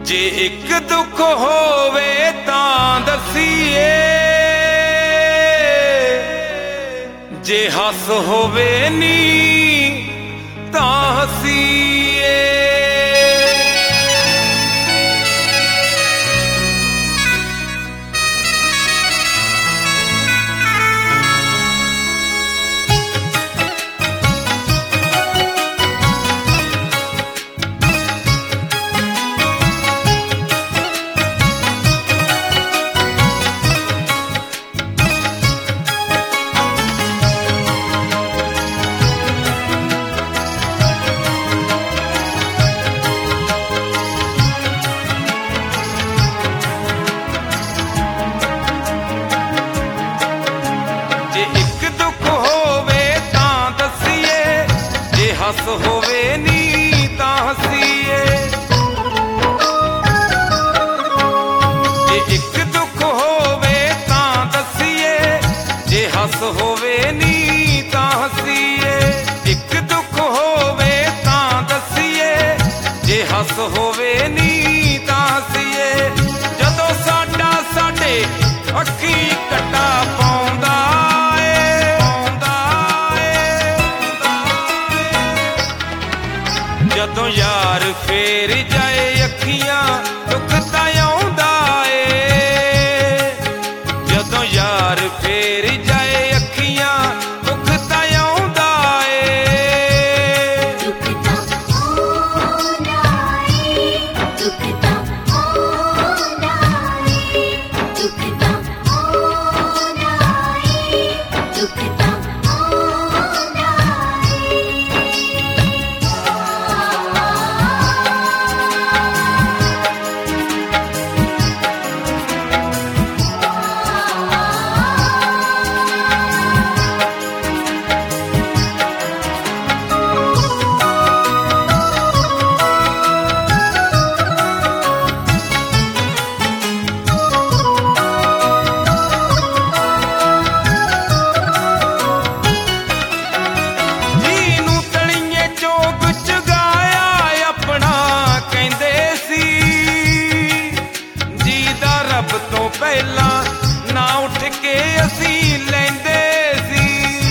जे एक दुख होवे तां दसीए, जे हस होवे नी तां हसीए। हस होवे नी तां हसीए, जे एक दुख होवे तां दसीए, जे हस होवे नी तां हसीए। एक दुख होवे तां दसीए, जे हस होवे नी तां हसीए। जदों साडा साडे अखी कट्टा पाउंदा जदों यार फेर जाए अखियां दुख तां आउंदा ए। जदों यार फेर जाए अखियां दुख तां आउंदा ए। दुख तां आउंदा ए, दुख तां आउंदा ए, दुख तां आउंदा ए, दुख तां पहला ना उठ के असी लैंदे सी।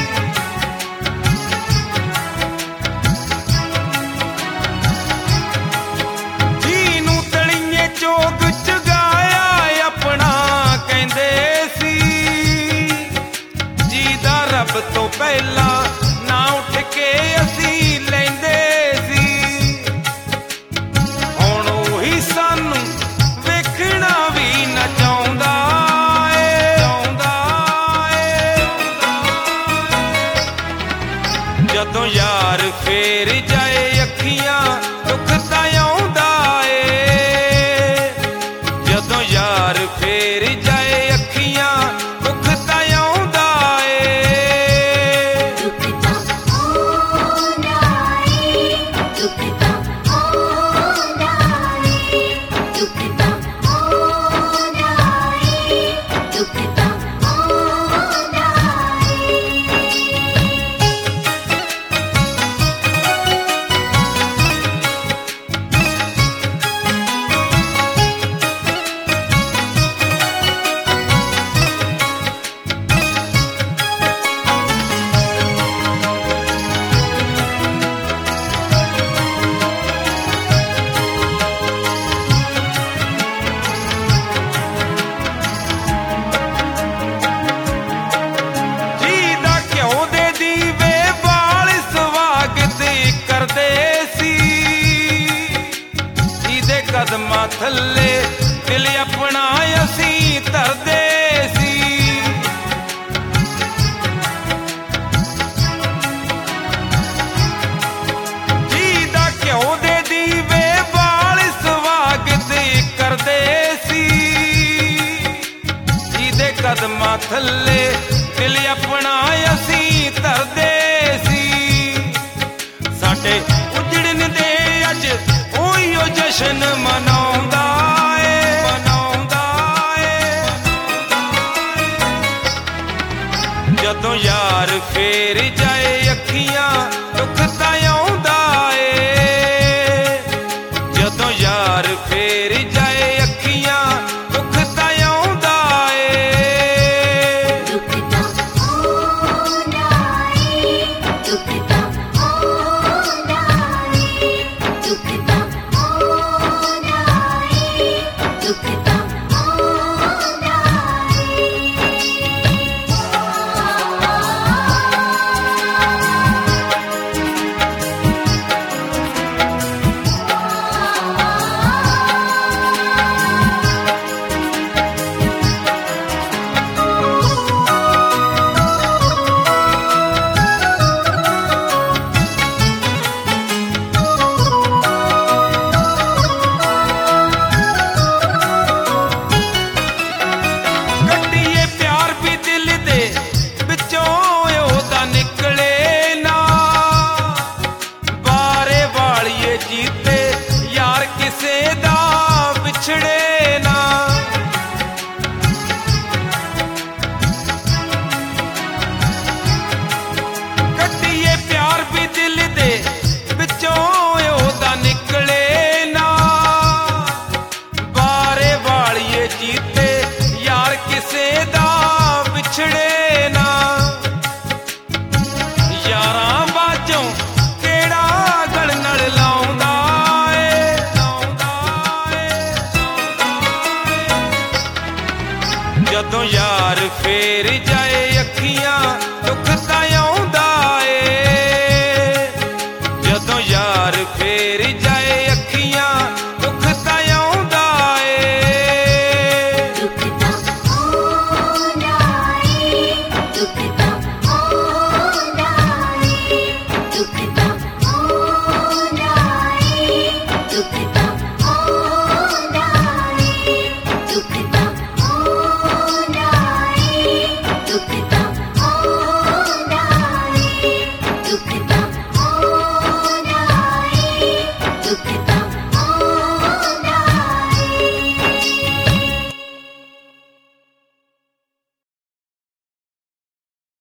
जी नूं तलीए चोग चगाया अपना कहंदे सी। जी दा रब तो पहला ना उठ के असी लैंदे सी। हुण ओही सानू वेखना भी ना चाहुंदा। जदों यार फेर जाए अखियां दुख तां आउंदा ए। जदों यार फेर जाए अखियां दुख तां आउंदा ए। दुख तां आउंदा ए, दुख तां आउंदा ए, दुख तां आउंदा ए, दुख तां कदमां थल्ले दिल अपना असी धरदे सी। जी दा घ्यो दे दीवे बाल स्वागत करदे सी। जी दे कदमां थल्ले दिल अपना असी धरदे सी। साडे उजड़न दे अज ओहियो जशन मनाउंदा ए, मनाउंदा ए। जदों यार फेर जाए अखियां दुख तां आउंदा ए। जदों यार फेर ਫੇਰ